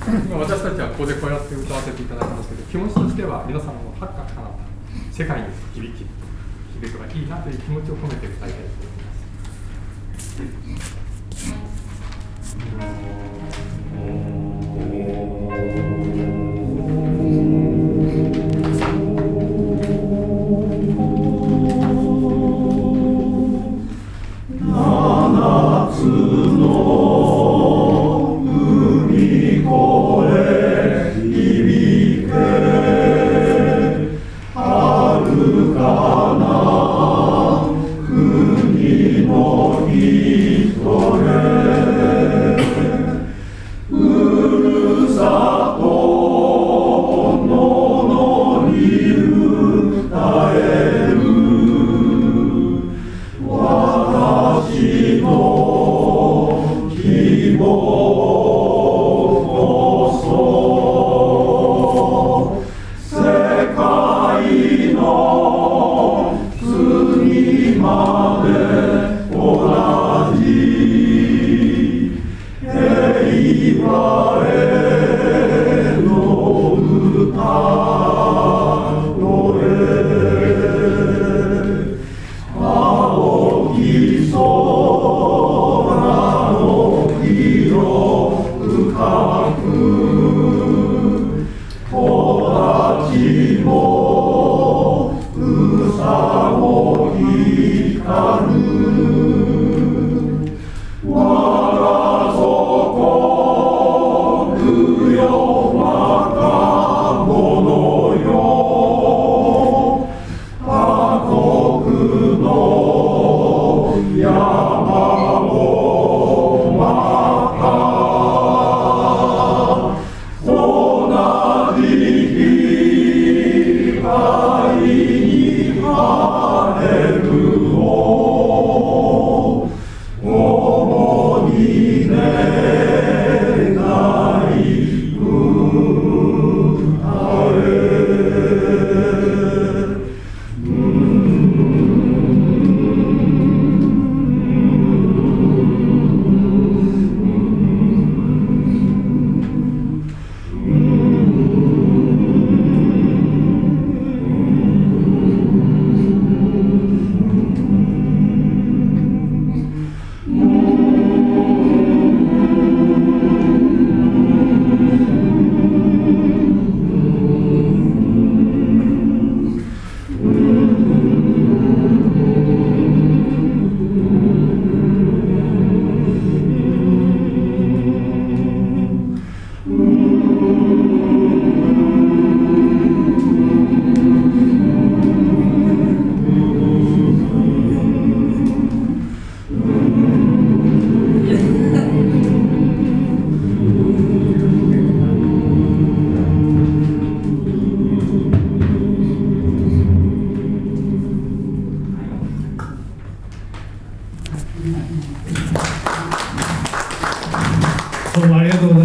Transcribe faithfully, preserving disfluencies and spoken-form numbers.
今私たちはここでこうやって歌わせていただいてますけど、気持ちとしては皆様のはっかかな世界に響き響くがいいなという気持ちを込めて歌いたいと思います。 どうもありがとうございます。